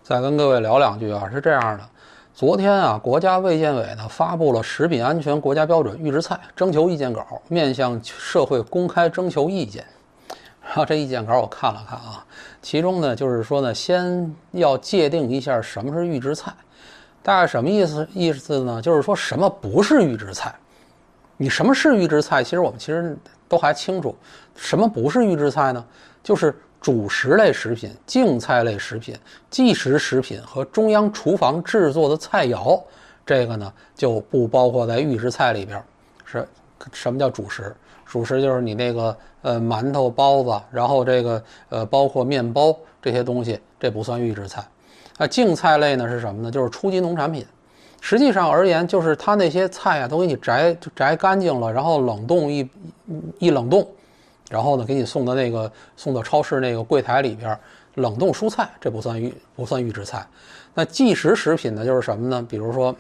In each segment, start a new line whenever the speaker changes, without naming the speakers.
再跟各位聊两句啊，是这样的，昨天啊，国家卫健委呢发布了食品安全国家标准预制菜征求意见稿，面向社会公开征求意见。然后这意见稿我看了看啊，其中呢就是说呢，先要界定一下什么是预制菜，大概什么意思呢？就是说什么不是预制菜。你什么是预制菜？其实我们都还清楚。什么不是预制菜呢？就是主食类食品、净菜类食品、即食食品和中央厨房制作的菜肴，这个呢就不包括在预制菜里边。是什么叫主食？主食就是你那个馒头、包子，然后这个包括面包这些东西，这不算预制菜。净菜类呢是什么呢？就是初级农产品。实际上而言，就是它那些菜啊都给你摘干净了，然后冷冻一冷冻，然后呢给你送到超市那个柜台里边冷冻蔬菜，这不算预制菜。那即食食品呢就是什么呢？比如说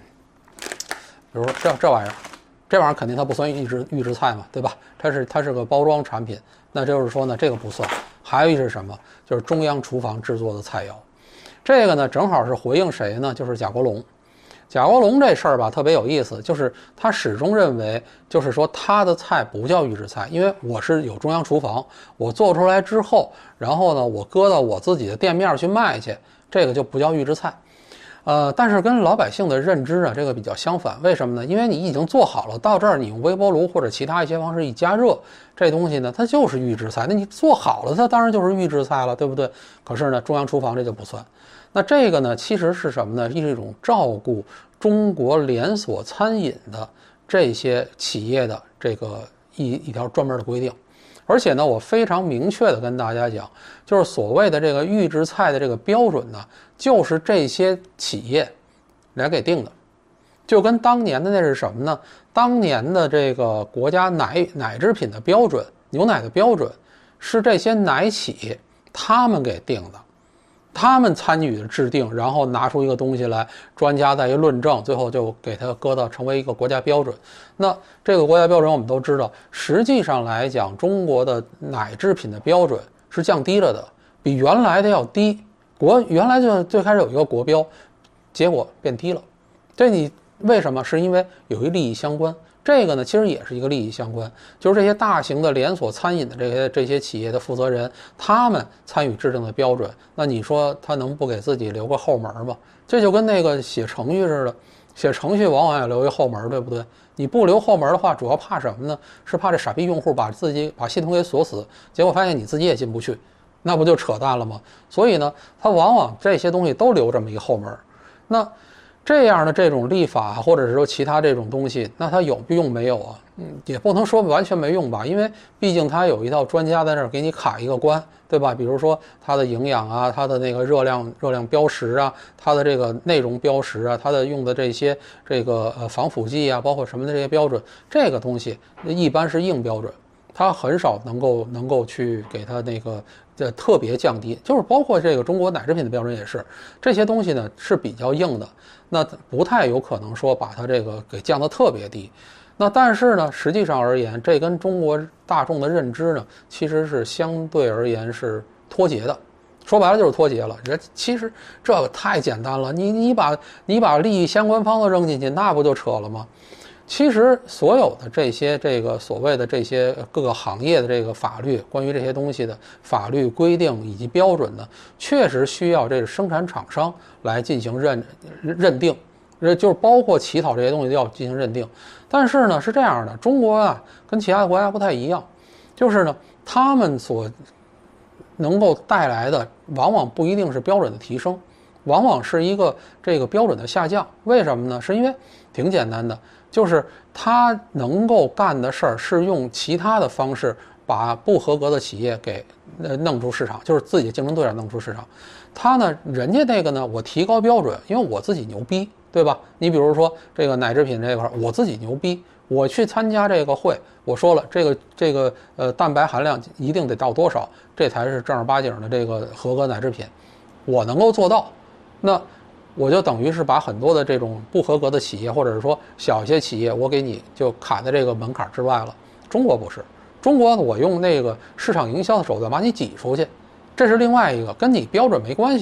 这玩意儿肯定它不算预制菜嘛，对吧？它是个包装产品，那就是说呢这个不算。还有一是什么？就是中央厨房制作的菜肴。这个呢正好是回应谁呢？就是贾国龙。贾国龙这事儿吧特别有意思，就是他始终认为，就是说他的菜不叫预制菜，因为我是有中央厨房，我做出来之后，然后呢我搁到我自己的店面去卖去，这个就不叫预制菜。但是跟老百姓的认知啊，这个比较相反。为什么呢？因为你已经做好了，到这儿你用微波炉或者其他一些方式一加热，这东西呢它就是预制菜。那你做好了，它当然就是预制菜了，对不对？可是呢，中央厨房这就不算。那这个呢，其实是什么呢？是一种照顾中国连锁餐饮的这些企业的这个一条专门的规定。而且呢，我非常明确的跟大家讲，就是所谓的这个预制菜的这个标准呢，就是这些企业来给定的。就跟当年的那是什么呢？当年的这个国家奶制品的标准，牛奶的标准，是这些奶企他们给定的。他们参与的制定，然后拿出一个东西来，专家再一论证，最后就给它搁到成为一个国家标准。那这个国家标准我们都知道，实际上来讲，中国的奶制品的标准是降低了的，比原来的要低。原来就最开始有一个国标，结果变低了。这你为什么？是因为有一利益相关。这个呢，其实也是一个利益相关，就是这些大型的连锁餐饮的这些企业的负责人，他们参与制定的标准，那你说他能不给自己留个后门吗？这就跟那个写程序似的，写程序往往要留一后门，对不对？你不留后门的话，主要怕什么呢？是怕这傻逼用户把系统给锁死，结果发现你自己也进不去，那不就扯淡了吗？所以呢，他往往这些东西都留这么一个后门。那这样的这种立法，或者是说其他这种东西，那它有用没有啊？也不能说完全没用吧，因为毕竟它有一套专家在那儿给你卡一个关，对吧？比如说它的营养啊，它的那个热量标识啊，它的这个内容标识啊，它的用的这些防腐剂啊，包括什么的这些标准，这个东西一般是硬标准，它很少能够去给它那个特别降低，就是包括这个中国奶制品的标准也是，这些东西呢是比较硬的，那不太有可能说把它这个给降得特别低。那但是呢，实际上而言，这跟中国大众的认知呢，其实是相对而言是脱节的。说白了就是脱节了。其实这个太简单了，你把利益相关方都扔进去，那不就扯了吗？其实所有的这些所谓的这些各个行业的这个法律，关于这些东西的法律规定以及标准呢，确实需要这个生产厂商来进行认定，就是包括起草这些东西都要进行认定。但是呢是这样的，中国啊跟其他的国家不太一样，就是呢他们所能够带来的往往不一定是标准的提升，往往是一个这个标准的下降。为什么呢？是因为挺简单的，就是他能够干的事儿是用其他的方式把不合格的企业给弄出市场，就是自己竞争对手弄出市场。他呢，人家那个呢，我提高标准，因为我自己牛逼，对吧？你比如说这个奶制品这块，我自己牛逼，我去参加这个会，我说了这个蛋白含量一定得到多少，这才是正儿八经的这个合格奶制品，我能够做到，那我就等于是把很多的这种不合格的企业，或者是说小一些企业，我给你就卡在这个门槛之外了。中国不是，中国我用那个市场营销的手段把你挤出去，这是另外一个，跟你标准没关系。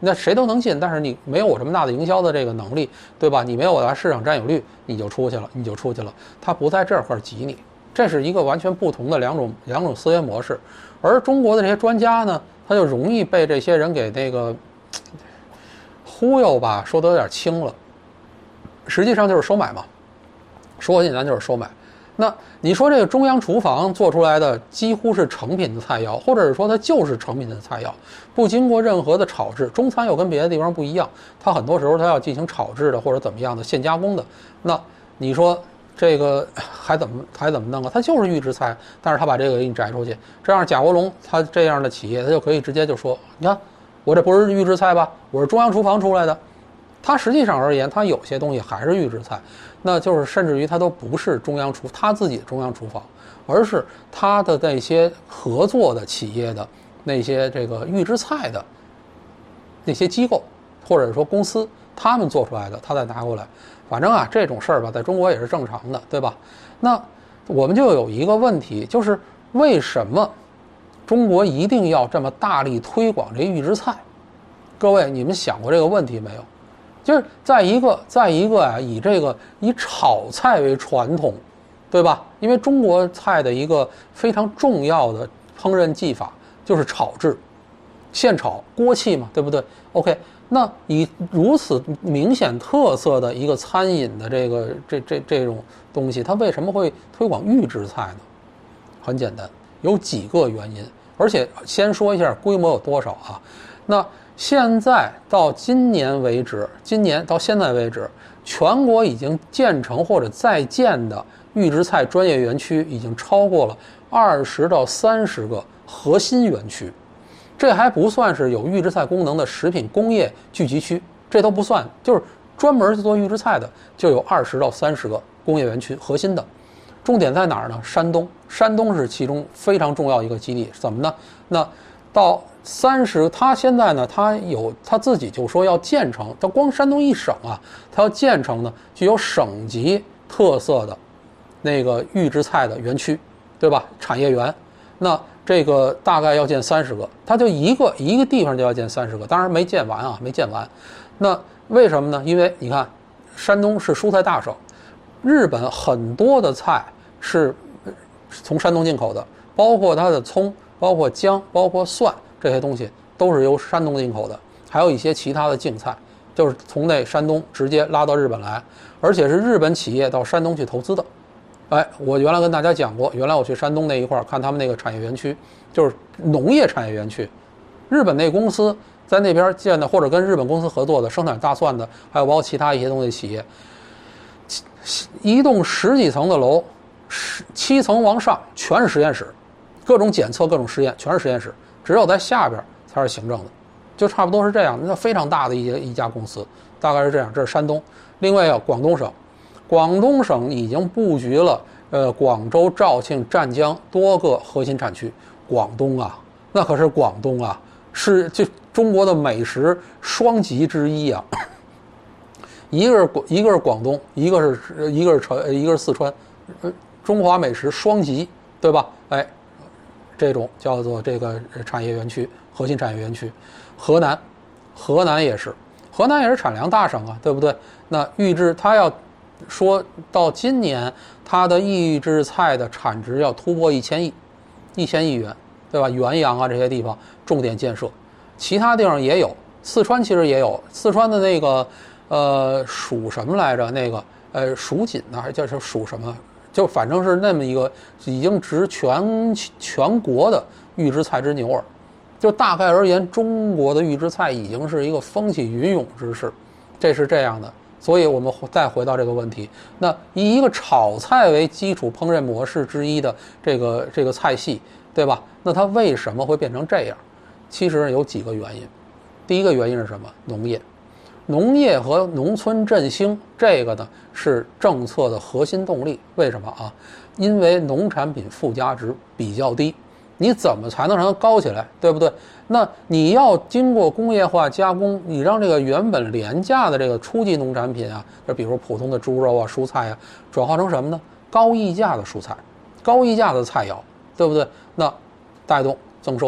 那谁都能进，但是你没有我这么大的营销的这个能力，对吧？你没有我的市场占有率，你就出去了。他不在这块挤你，这是一个完全不同的两种思维模式。而中国的这些专家呢，他就容易被这些人给那个忽悠吧，说的有点轻了，实际上就是收买嘛。说简单就是收买。那你说这个中央厨房做出来的几乎是成品的菜肴，或者是说它就是成品的菜肴，不经过任何的炒制。中餐又跟别的地方不一样，它很多时候它要进行炒制的或者怎么样的现加工的。那你说这个还怎么弄啊？它就是预制菜，但是他把这个给你摘出去，这样贾国龙他这样的企业，他就可以直接就说，你看我这不是预制菜吧，我是中央厨房出来的。它实际上而言，它有些东西还是预制菜，那就是甚至于它都不是他自己中央厨房，而是他的那些合作的企业的那些这个预制菜的那些机构或者说公司，他们做出来的，他再拿过来。反正啊，这种事儿吧，在中国也是正常的，对吧？那我们就有一个问题，就是为什么中国一定要这么大力推广这预制菜？各位，你们想过这个问题没有？就是在一个啊，以炒菜为传统，对吧？因为中国菜的一个非常重要的烹饪技法就是炒制，现炒锅气嘛，对不对 ？OK， 那以如此明显特色的一个餐饮的这种东西，它为什么会推广预制菜呢？很简单，有几个原因，而且先说一下规模有多少啊？那现在到今年到现在为止，全国已经建成或者在建的预制菜专业园区已经超过了20到30个核心园区，这还不算是有预制菜功能的食品工业聚集区，这都不算，就是专门做预制菜的就有20到30个工业园区核心的。重点在哪儿呢？山东是其中非常重要一个基地。怎么呢？那到他现在呢，他自己就说要建成，他光山东一省啊，他要建成呢具有省级特色的那个预制菜的园区，对吧？产业园，那这个大概要建30个，他就一个地方就要建30个，当然没建完啊，没建完。那为什么呢？因为你看，山东是蔬菜大省，日本很多的菜是从山东进口的，包括它的葱，包括姜，包括蒜，这些东西都是由山东进口的，还有一些其他的净菜，就是从那山东直接拉到日本来，而且是日本企业到山东去投资的。哎，我原来跟大家讲过，原来我去山东那一块看他们那个产业园区，就是农业产业园区，日本那公司在那边建的，或者跟日本公司合作的生产大蒜的，还有包括其他一些东西企业，一栋10几层的楼，7层往上全是实验室，各种检测各种实验全是实验室，只有在下边才是行政的，就差不多是这样。那非常大的一家公司，大概是这样。这是山东。另外广东省，广东省已经布局了广州、肇庆、湛江多个核心产区。广东啊，那可是广东啊，是就中国的美食双极之一啊。一个是广东，一个是四川，中华美食双极，对吧？哎，这种叫做这个产业园区，核心产业园区。河南也是产粮大省啊，对不对？那它要说到今年，它的预制菜的产值要突破1000亿元，对吧？元阳啊这些地方重点建设，其他地方也有，四川其实也有，四川的那个属什么来着？那个属锦呢，还是叫属什么？就反正是那么一个已经值全国的预制菜之牛耳。就大概而言，中国的预制菜已经是一个风起云涌之势，这是这样的。所以我们再回到这个问题，那以一个炒菜为基础烹饪模式之一的这个菜系，对吧？那它为什么会变成这样？其实有几个原因。第一个原因是什么？农业和农村振兴，这个呢是政策的核心动力。为什么啊？因为农产品附加值比较低，你怎么才能让它高起来，对不对？那你要经过工业化加工，你让这个原本廉价的这个初级农产品啊，就比如普通的猪肉啊、蔬菜啊，转化成什么呢？高溢价的蔬菜、高溢价的菜肴，对不对？那带动增收。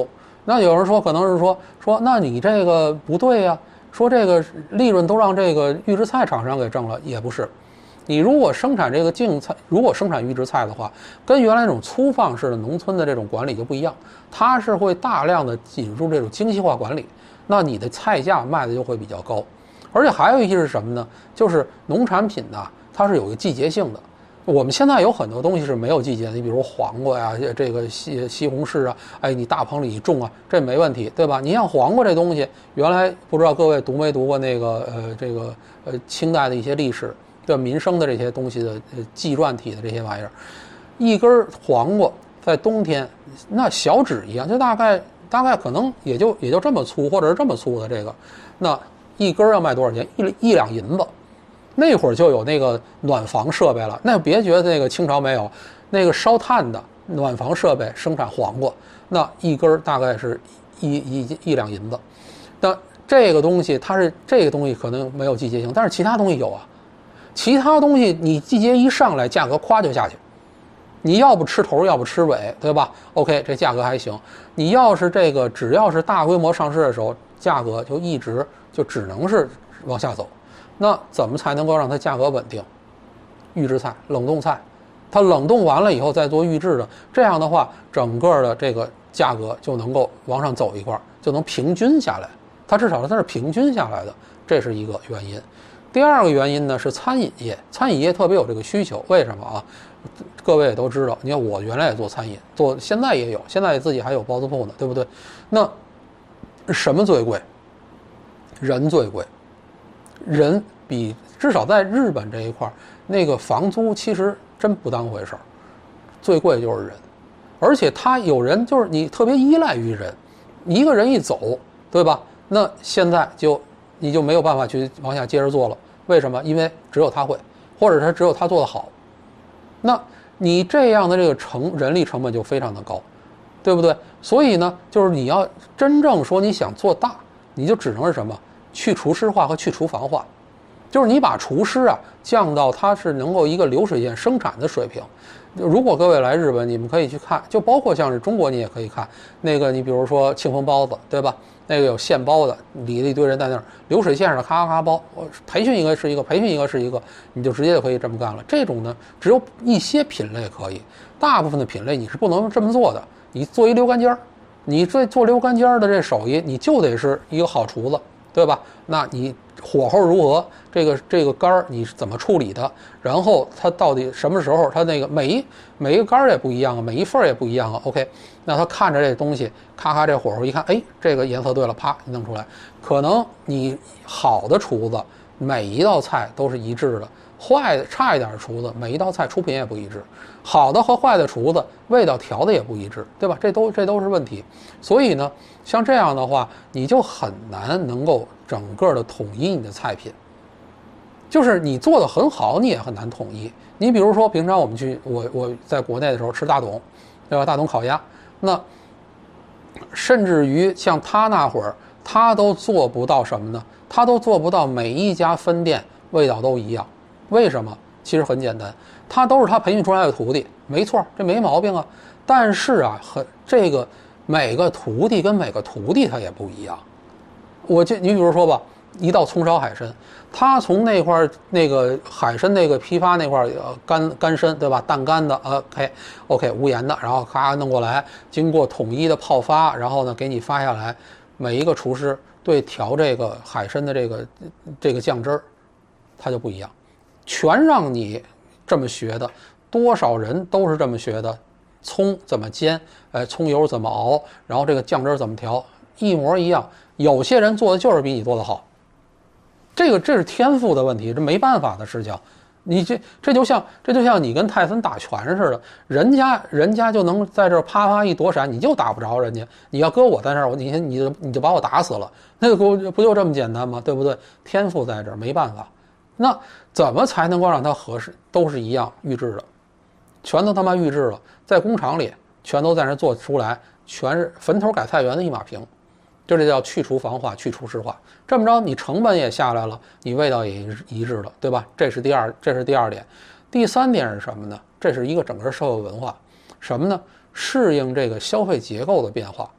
那有人说可能是说那你这个不对呀，说这个利润都让这个预制菜厂商给挣了，也不是。你如果生产这个净菜，如果生产预制菜的话，跟原来那种粗放式的农村的这种管理就不一样，它是会大量的引入这种精细化管理，那你的菜价卖的就会比较高。而且还有一些是什么呢？就是农产品呢，它是有个季节性的。我们现在有很多东西是没有季节的，你比如黄瓜呀，这个西红柿啊，哎，你大棚里种啊，这没问题，对吧？你像黄瓜这东西，原来不知道各位读没读过那个清代的一些历史，对民生的这些东西的纪传体的这些玩意儿，一根黄瓜在冬天那小指一样，就大概可能也就这么粗，或者是这么粗的这个，那一根要卖多少钱？一两银子。那会儿就有那个暖房设备了，那别觉得那个清朝没有，那个烧炭的暖房设备生产黄瓜，那一根大概是一两银子。那这个东西这个东西可能没有季节性，但是其他东西有啊。其他东西你季节一上来，价格咵就下去。你要不吃头，要不吃尾，对吧 ？OK， 这价格还行。你要是这个只要是大规模上市的时候，价格就一直就只能是往下走。那怎么才能够让它价格稳定？预制菜、冷冻菜，它冷冻完了以后再做预制的，这样的话，整个的这个价格就能够往上走一块，就能平均下来。它至少它是平均下来的，这是一个原因。第二个原因呢是餐饮业，餐饮业特别有这个需求。为什么啊？各位也都知道，你看我原来也做餐饮，现在也有，现在自己还有包子铺呢，对不对？那什么最贵？人最贵。人比至少在日本这一块，那个房租其实真不当回事儿，最贵就是人，而且他有人就是你特别依赖于人，你一个人一走，对吧？那现在你就没有办法去往下接着做了，为什么？因为只有他会，或者是只有他做得好，那你这样的这个人力成本就非常的高，对不对？所以呢，就是你要真正说你想做大，你就只能是什么？去厨师化和去厨房化，就是你把厨师啊降到它是能够一个流水线生产的水平。如果各位来日本，你们可以去看，就包括像是中国，你也可以看那个，你比如说庆丰包子，对吧？那个有现包的，里了一堆人在那儿流水线上咔咔包，培训一个是一个，培训一个是一个，你就直接就可以这么干了。这种呢，只有一些品类可以，大部分的品类你是不能这么做的。你做一溜干尖儿，你做溜干尖儿的这手艺，你就得是一个好厨子。对吧？那你火候如何？这个杆儿你是怎么处理的？然后它到底什么时候？它那个每一个杆儿也不一样啊，每一份儿也不一样啊。OK， 那他看着这东西，咔咔这火候一看，哎，这个颜色对了，啪弄出来。可能你好的厨子，每一道菜都是一致的；坏的差一点的厨子，每一道菜出品也不一致。好的和坏的厨子，味道调的也不一致，对吧？这都是问题。所以呢，像这样的话，你就很难能够整个的统一你的菜品。就是你做的很好，你也很难统一。你比如说，平常我们我在国内的时候吃大董，对吧？大董烤鸭，那甚至于像他那会儿，他都做不到什么呢？他都做不到每一家分店味道都一样。为什么？其实很简单，他都是他培训出来的徒弟，没错，这没毛病啊。但是啊，这个每个徒弟跟每个徒弟他也不一样。你比如说吧，一道葱烧海参，他从那块那个海参那个批发那块干参，对吧？淡干的，OK 无盐的，然后咔弄过来，经过统一的泡发，然后呢给你发下来。每一个厨师对调这个海参的这个酱汁儿，他就不一样。全让你这么学的，多少人都是这么学的。葱怎么煎，葱油怎么熬，然后这个酱汁怎么调，一模一样。有些人做的就是比你做的好，这是天赋的问题，这没办法的事情。你这就像你跟泰森打拳似的，人家就能在这啪啪一躲闪，你就打不着人家。你要搁我在那儿，你就把我打死了，那个不就这么简单吗？对不对？天赋在这儿，没办法。那怎么才能够让它合适？都是一样预制的，全都他妈预制了，在工厂里全都在那做出来，全是坟头改菜园的一码平。这叫去厨房化、去厨师化。这么着，你成本也下来了，你味道也一致了，对吧？这是第二点。第三点是什么呢？这是一个整个社会文化，什么呢？适应这个消费结构的变化。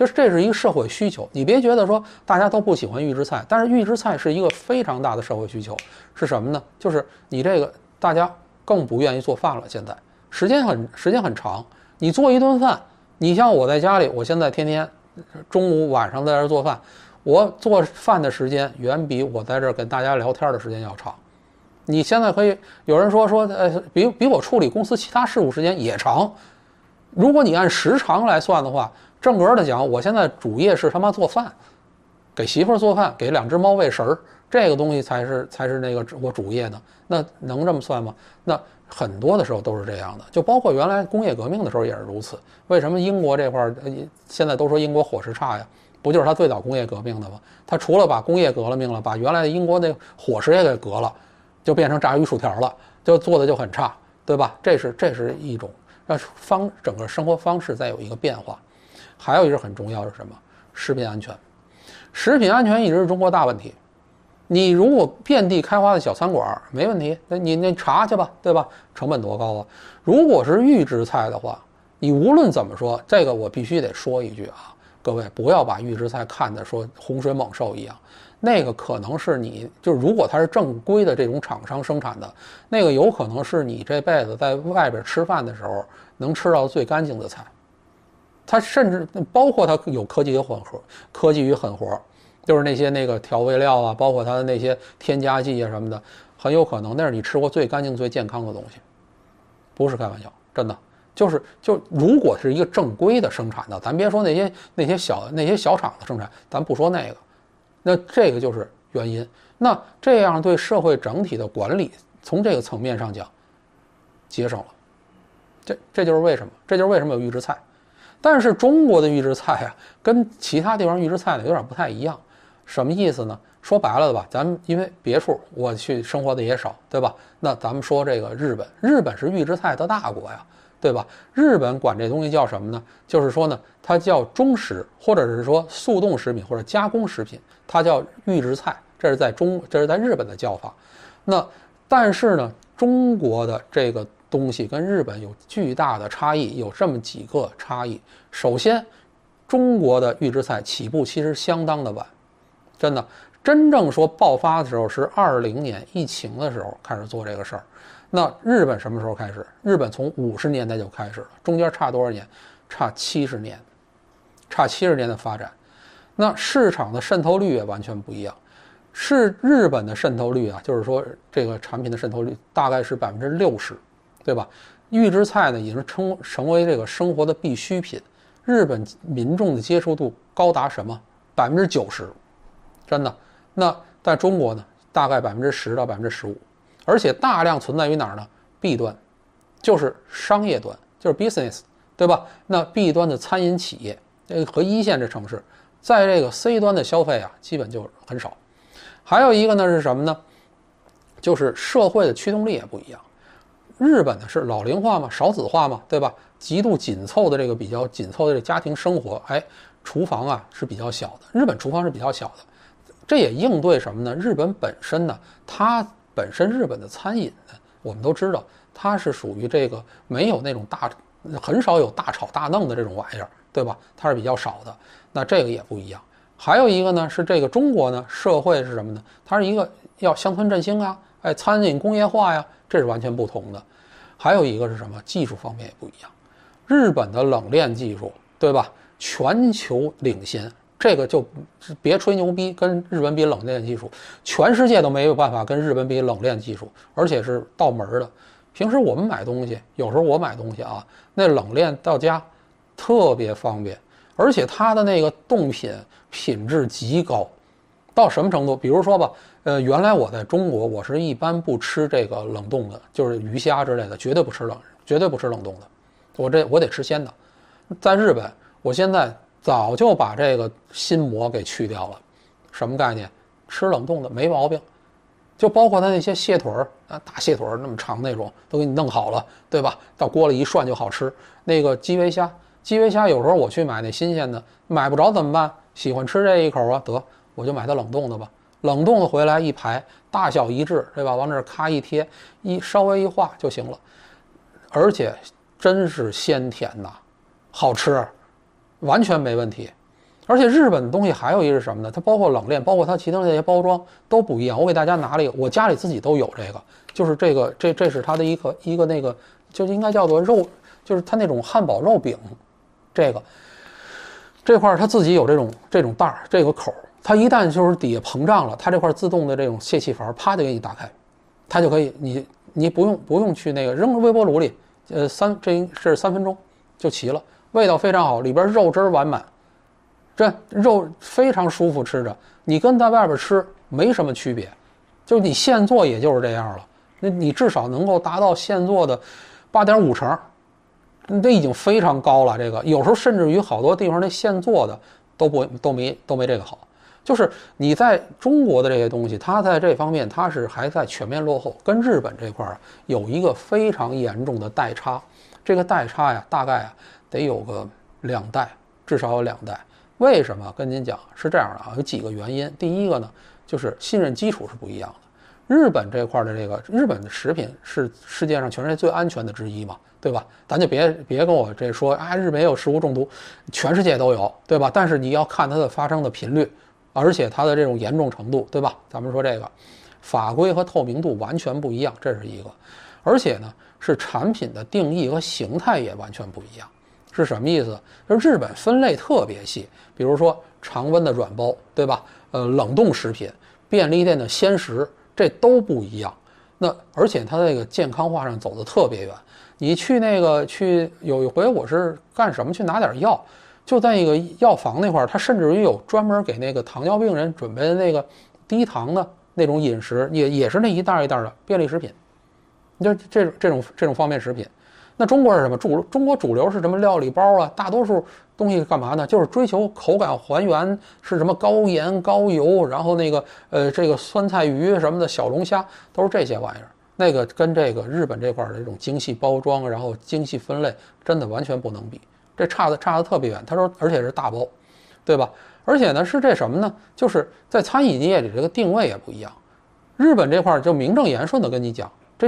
就是这是一个社会需求。你别觉得说大家都不喜欢预制菜，但是预制菜是一个非常大的社会需求。是什么呢？就是你这个大家更不愿意做饭了，现在时间很长，你做一顿饭，你像我在家里，我现在天天中午晚上在这做饭，我做饭的时间远比我在这跟大家聊天的时间要长。你现在可以有人说比我处理公司其他事务时间也长。如果你按时长来算的话，正格的讲，我现在主业是他妈做饭，给媳妇儿做饭，给2只猫喂食儿，这个东西才是那个我主业呢。那能这么算吗？那很多的时候都是这样的，就包括原来工业革命的时候也是如此。为什么英国这块现在都说英国伙食差呀？不就是他最早工业革命的吗？他除了把工业革了命了，把原来的英国那伙食也给革了，就变成炸鱼薯条了，就做的就很差，对吧？这是一种让整个生活方式再有一个变化。还有一个很重要是什么？食品安全。食品安全一直是中国大问题。你如果遍地开花的小餐馆没问题，那查去吧，对吧？成本多高啊！如果是预制菜的话，你无论怎么说，这个我必须得说一句啊，各位不要把预制菜看得说洪水猛兽一样，那个可能是你就是如果它是正规的这种厂商生产的，那个有可能是你这辈子在外边吃饭的时候能吃到最干净的菜。它甚至包括它有科技与狠活，就是那个调味料啊，包括它的那些添加剂啊什么的，很有可能那是你吃过最干净最健康的东西，不是开玩笑，真的。就如果是一个正规的生产的，咱别说那些小厂的生产，咱不说那个，那这个就是原因。那这样对社会整体的管理，从这个层面上讲，节省了。这就是为什么，有预制菜。但是中国的预制菜啊，跟其他地方预制菜呢有点不太一样。什么意思呢？说白了吧，咱们因为别处我去生活的也少，对吧？那咱们说这个日本是预制菜的大国呀，对吧？日本管这东西叫什么呢？就是说呢，它叫中食，或者是说速冻食品或者加工食品，它叫预制菜，这是在日本的叫法。那但是呢，中国的这个东西跟日本有巨大的差异，有这么几个差异。首先，中国的预制菜起步其实相当的晚，真的，真正说爆发的时候是20年疫情的时候开始做这个事儿。那日本什么时候开始？日本从50年代就开始了，中间差多少年？差70年，差70年的发展。那市场的渗透率也完全不一样。是日本的渗透率啊，就是说这个产品的渗透率大概是60%，对吧？预制菜呢已经成为这个生活的必需品，日本民众的接受度高达什么？90%，真的。那在中国呢，大概10%到15%，而且大量存在于哪儿呢 ？B 端，就是商业端，就是 business， 对吧？那 B 端的餐饮企业，和一线这城市，在这个 C 端的消费啊，基本就很少。还有一个呢是什么呢？就是社会的驱动力也不一样。日本呢是老龄化嘛，少子化嘛，对吧？极度紧凑的比较紧凑的家庭生活，厨房啊是比较小的。日本厨房是比较小的，这也应对什么呢？日本本身呢，它本身日本的餐饮呢，我们都知道它是属于这个没有那种很少有大炒大弄的这种玩意儿，对吧？它是比较少的。那这个也不一样。还有一个呢是这个中国呢社会是什么呢？它是一个要乡村振兴啊，餐饮工业化呀，这是完全不同的。还有一个是什么？技术方面也不一样。日本的冷链技术，对吧？全球领先，这个就别吹牛逼，跟日本比冷链技术，全世界都没有办法跟日本比冷链技术，而且是到门的。平时我们买东西，有时候我买东西啊，那冷链到家特别方便，而且它的那个冻品品质极高，到什么程度？比如说吧，原来我在中国，我是一般不吃这个冷冻的，就是鱼虾之类的，绝对不吃冷冻的，我得吃鲜的。在日本，我现在早就把这个心魔给去掉了。什么概念？吃冷冻的没毛病，就包括它那些蟹腿啊，大蟹腿那么长那种，都给你弄好了，对吧？到锅里一涮就好吃。那个基围虾有时候我去买那新鲜的，买不着怎么办？喜欢吃这一口啊，得我就买它冷冻的吧。冷冻的回来一排，大小一致，对吧？往那儿咔一贴，稍微一化就行了。而且真是鲜甜呐，好吃，完全没问题。 而且日本的东西还有一个是什么呢？它包括冷链，包括它其他的这些包装都不一样。我给大家拿了一个，我家里自己都有这个，就是这是它的一个那个，就应该叫做肉，就是它那种汉堡肉饼，这块它自己有这种袋儿，这个口，它一旦就是底下膨胀了，它这块自动的这种泄气阀，啪就给你打开，它就可以，你不用去那个扔微波炉里，这是3分钟就齐了，味道非常好，里边肉汁完满。这肉非常舒服，吃着你跟在外边吃没什么区别，就你现做也就是这样了。那你至少能够达到现做的8.5成，这已经非常高了。这个有时候甚至于好多地方那现做的都没这个好。就是你在中国的这些东西，它在这方面它是还在全面落后，跟日本这块有一个非常严重的代差。这个代差呀，大概得有个2代，至少有2代。为什么？跟您讲是这样的啊，有几个原因。第一个呢，就是信任基础是不一样的。日本这块的日本的食品是世界上全世界最安全的之一嘛，对吧？咱就别跟我这说啊，日本也有食物中毒，全世界都有，对吧？但是你要看它的发生的频率，而且它的这种严重程度，对吧？咱们说这个法规和透明度完全不一样，这是一个。而且呢，是产品的定义和形态也完全不一样。是什么意思？就是日本分类特别细，比如说常温的软包，对吧？冷冻食品、便利店的鲜食，这都不一样。那而且它那个健康化上走得特别远。你去有一回我是干什么去拿点药，就在一个药房那块儿，它甚至于有专门给那个糖尿病人准备的那个低糖的那种饮食，也是那一袋一袋的便利食品，就这种方便食品。那中国是什么？中国主流是什么料理包啊？大多数东西干嘛呢？就是追求口感还原，是什么高盐高油，然后那个这个酸菜鱼什么的，小龙虾都是这些玩意儿。那个跟这个日本这块的这种精细包装，然后精细分类，真的完全不能比，这差的特别远。他说，而且是大包，对吧？而且呢是这什么呢？就是在餐饮业里这个定位也不一样。日本这块就名正言顺的跟你讲，这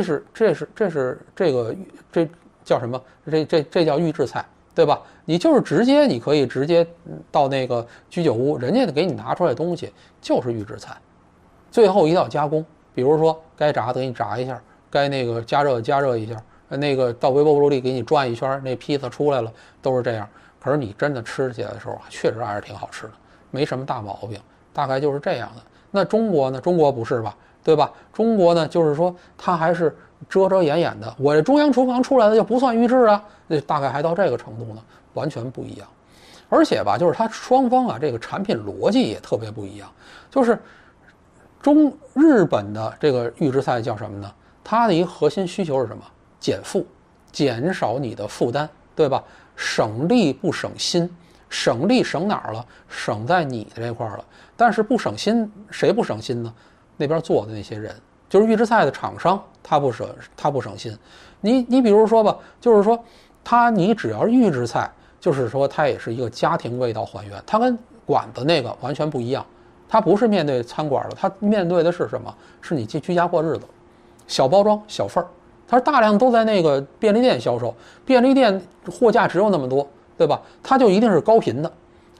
叫什么？这叫预制菜，对吧？你可以直接到那个居酒屋，人家给你拿出来的东西就是预制菜，最后一道加工，比如说该炸的给你炸一下，该那个加热一下，那个到微波炉里给你转一圈，那披萨出来了，都是这样。可是你真的吃起来的时候，确实还是挺好吃的，没什么大毛病，大概就是这样的。那中国呢？中国不是吧？对吧？中国呢，就是说它还是遮掩的，我这中央厨房出来的就不算预制啊，那大概还到这个程度呢，完全不一样。而且吧，就是它双方啊，这个产品逻辑也特别不一样。就是日本的这个预制菜叫什么呢？它的一个核心需求是什么？减负，减少你的负担，对吧？省力不省心，省力省哪儿了？省在你的这块了。但是不省心，谁不省心呢？那边做的那些人，就是预制菜的厂商，他不省心。你比如说吧，就是说你只要是预制菜，就是说它也是一个家庭味道还原，它跟馆子那个完全不一样。它不是面对餐馆的，它面对的是什么？是你居家过日子，小包装小份儿，它大量都在那个便利店销售，便利店货架只有那么多，对吧？它就一定是高频的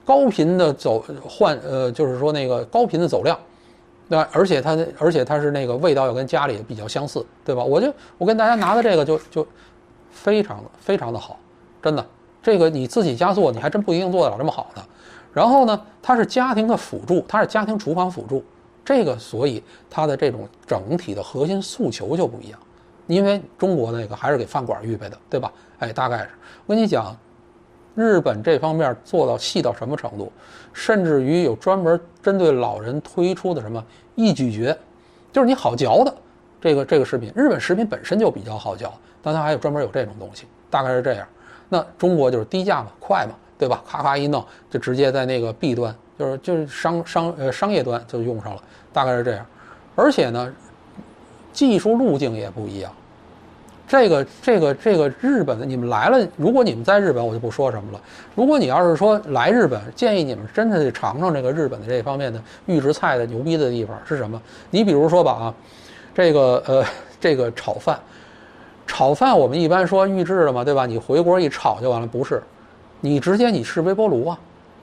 就是说那个高频的走量。对吧？而且它是那个味道要跟家里比较相似，对吧？我跟大家拿的这个就非常的好，真的，这个你自己家做，你还真不一定做得了这么好的。然后呢，它是家庭的辅助，它是家庭厨房辅助，这个所以它的这种整体的核心诉求就不一样，因为中国那个还是给饭馆预备的，对吧？哎，大概是我跟你讲。日本这方面做到细到什么程度，甚至于有专门针对老人推出的什么易咀嚼，就是你好嚼的这个食品。日本食品本身就比较好嚼，但它还有专门有这种东西，大概是这样。那中国就是低价嘛，快嘛，对吧？咔咔一弄就直接在那个 B 端，就是商业端就用上了，大概是这样。而且呢，技术路径也不一样。这个日本的，你们来了，如果你们在日本，我就不说什么了。如果你要是说来日本，建议你们真的得尝尝这个日本的这方面的预制菜的牛逼的地方是什么？你比如说吧啊，这个炒饭我们一般说预制的嘛，对吧？你回锅一炒就完了，不是？你直接试微波炉啊，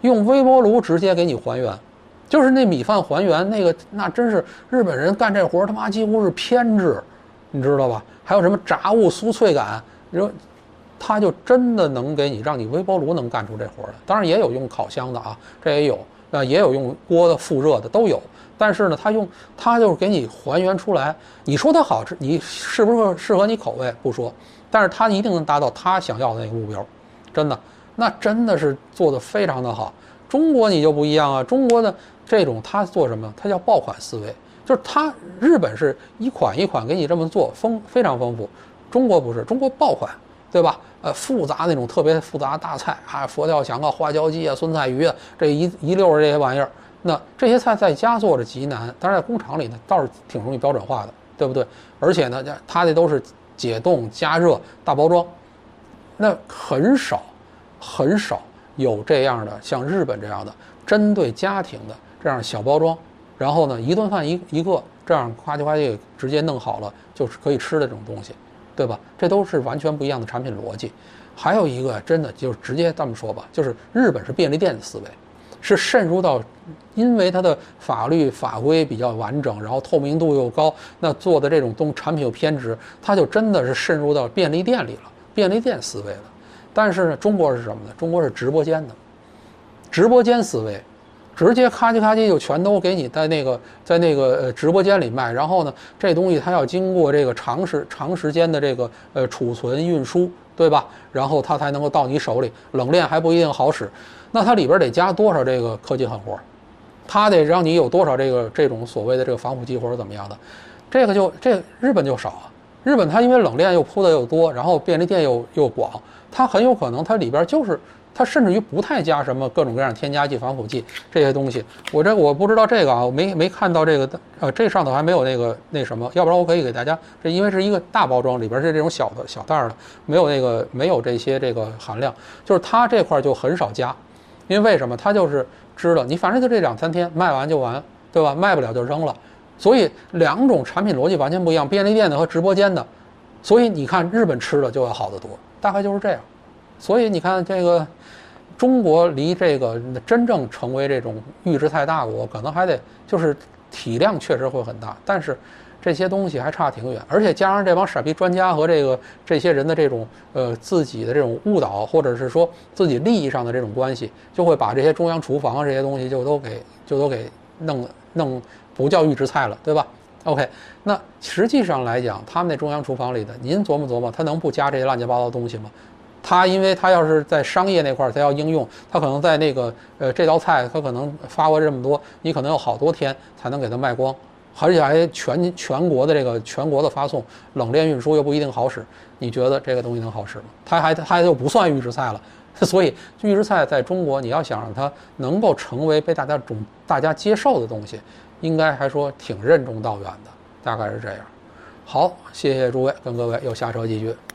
用微波炉直接给你还原，就是那米饭还原那个，那真是日本人干这活他妈几乎是偏执，你知道吧？还有什么炸物酥脆感，你说他就真的能给你让你微波炉能干出这活来。当然也有用烤箱的啊，这也有，也有用锅的复热的都有。但是呢，它就是给你还原出来。你说它好吃，你是不是适合你口味不说，但是它一定能达到他想要的那个目标，真的。那真的是做得非常的好。中国你就不一样啊，中国的这种他做什么？他叫爆款思维，就是他日本是一款一款给你这么做，非常丰富。中国不是，中国爆款，对吧？复杂那种特别复杂大菜啊，佛跳墙啊、花椒鸡啊、酸菜鱼啊，这一溜这些玩意儿。那这些菜在家做着极难，当然在工厂里呢倒是挺容易标准化的，对不对？而且呢，它这都是解冻、加热、大包装，那很少有这样的像日本这样的针对家庭的这样小包装，然后呢一顿饭一个这样夸叽夸叽直接弄好了就是可以吃的这种东西，对吧？这都是完全不一样的产品逻辑。还有一个真的就是直接这么说吧，就是日本是便利店的思维，是渗入到，因为它的法律法规比较完整，然后透明度又高，那做的这种产品有偏执，它就真的是渗入到便利店里了，便利店思维了。但是呢，中国是什么呢？中国是直播间的，直播间思维，直接咔叽咔叽就全都给你在那个直播间里卖。然后呢，这东西它要经过这个长时间的这个储存运输，对吧？然后它才能够到你手里，冷链还不一定好使。那它里边得加多少这个科技狠活？它得让你有多少这种所谓的这个防腐剂或者怎么样的？这日本就少啊。日本它因为冷链又铺的又多，然后便利店又广，它很有可能它里边就是它甚至于不太加什么各种各样添加剂、防腐剂这些东西。我不知道这个啊，我没看到这个这上头还没有那什么，要不然我可以给大家，这因为是一个大包装，里边是这种小袋的，没有这些这个含量，就是它这块就很少加。因为什么？他就是知道你反正就这2-3天卖完就完，对吧？卖不了就扔了。所以两种产品逻辑完全不一样，便利店的和直播间的。所以你看日本吃的就要好得多，大概就是这样。所以你看这个中国离这个真正成为这种预制菜大国，可能还得就是体量确实会很大，但是这些东西还差挺远。而且加上这帮傻逼专家和这些人的这种自己的这种误导，或者是说自己利益上的这种关系，就会把这些中央厨房这些东西就都给弄不叫预制菜了，对吧 ？OK， 那实际上来讲，他们那中央厨房里的，您琢磨，他能不加这些乱七八糟的东西吗？因为他要是在商业那块他要应用，他可能在那个这道菜他可能发过这么多，你可能有好多天才能给它卖光，而且还全国的发送，冷链运输又不一定好使，你觉得这个东西能好使吗？它就不算预制菜了。所以预制菜在中国，你要想让它能够成为被大家接受的东西，应该还说挺任重道远的，大概是这样。好，谢谢诸位，跟各位又下车继续。